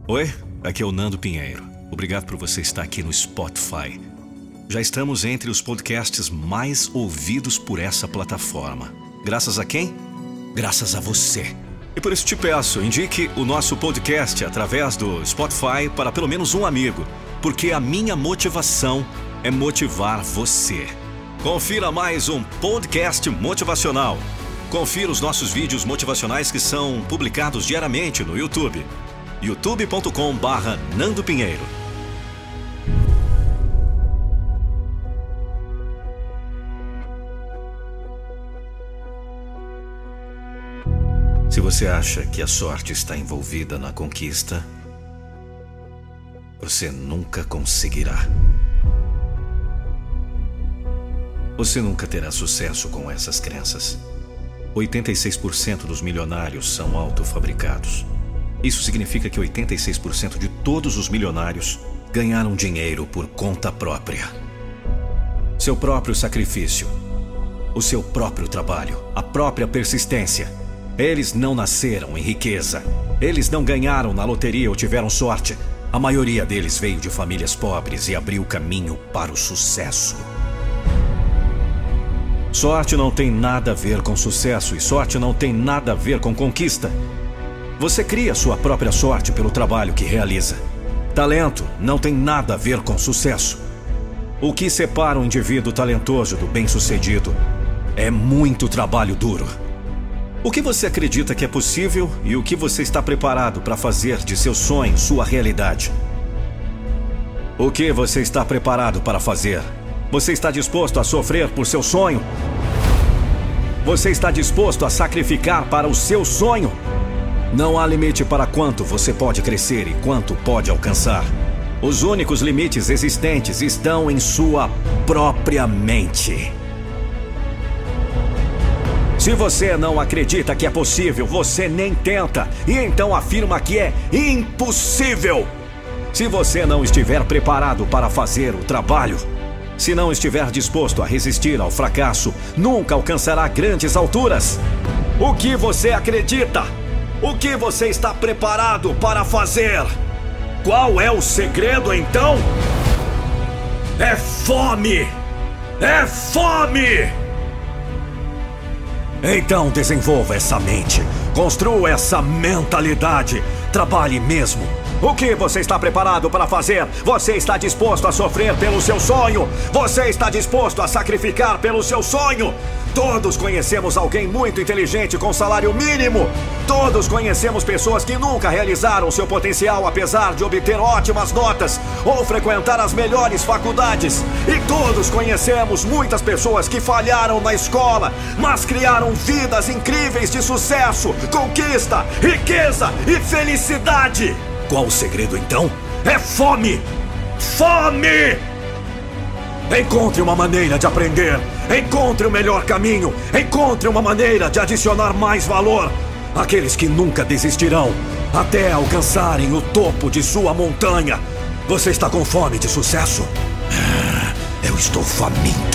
Oi, aqui é o Nando Pinheiro. Obrigado por você estar aqui no Spotify. Já estamos entre os podcasts mais ouvidos por essa plataforma. Graças a quem? Graças a você. E por isso te peço, indique o nosso podcast através do Spotify para pelo menos um amigo, porque a minha motivação é motivar você. Confira mais um podcast motivacional. Confira os nossos vídeos motivacionais que são publicados diariamente no YouTube. youtube.com/Nando Pinheiro. Se você acha que a sorte está envolvida na conquista, você nunca conseguirá. Você nunca terá sucesso com essas crenças. 86% dos milionários são autofabricados. Isso significa que 86% de todos os milionários ganharam dinheiro por conta própria. Seu próprio sacrifício, o seu próprio trabalho, a própria persistência. Eles não nasceram em riqueza. Eles não ganharam na loteria ou tiveram sorte. A maioria deles veio de famílias pobres e abriu caminho para o sucesso. Sorte não tem nada a ver com sucesso e sorte não tem nada a ver com conquista. Você cria sua própria sorte pelo trabalho que realiza. Talento não tem nada a ver com sucesso. O que separa um indivíduo talentoso do bem-sucedido é muito trabalho duro. O que você acredita que é possível e o que você está preparado para fazer de seu sonho sua realidade? O que você está preparado para fazer? Você está disposto a sofrer por seu sonho? Você está disposto a sacrificar para o seu sonho? Não há limite para quanto você pode crescer e quanto pode alcançar. Os únicos limites existentes estão em sua própria mente. Se você não acredita que é possível, você nem tenta e então afirma que é impossível. Se você não estiver preparado para fazer o trabalho, se não estiver disposto a resistir ao fracasso, nunca alcançará grandes alturas. O que você acredita? O que você está preparado para fazer? Qual é o segredo então? É fome! É fome! Então desenvolva essa mente, construa essa mentalidade, trabalhe mesmo. O que você está preparado para fazer? Você está disposto a sofrer pelo seu sonho? Você está disposto a sacrificar pelo seu sonho? Todos conhecemos alguém muito inteligente com salário mínimo. Todos conhecemos pessoas que nunca realizaram seu potencial apesar de obter ótimas notas ou frequentar as melhores faculdades. E todos conhecemos muitas pessoas que falharam na escola, mas criaram vidas incríveis de sucesso, conquista, riqueza e felicidade. Qual o segredo então? É fome! Fome! Encontre uma maneira de aprender. Encontre o melhor caminho. Encontre uma maneira de adicionar mais valor. Aqueles que nunca desistirão até alcançarem o topo de sua montanha. Você está com fome de sucesso? Eu estou faminto.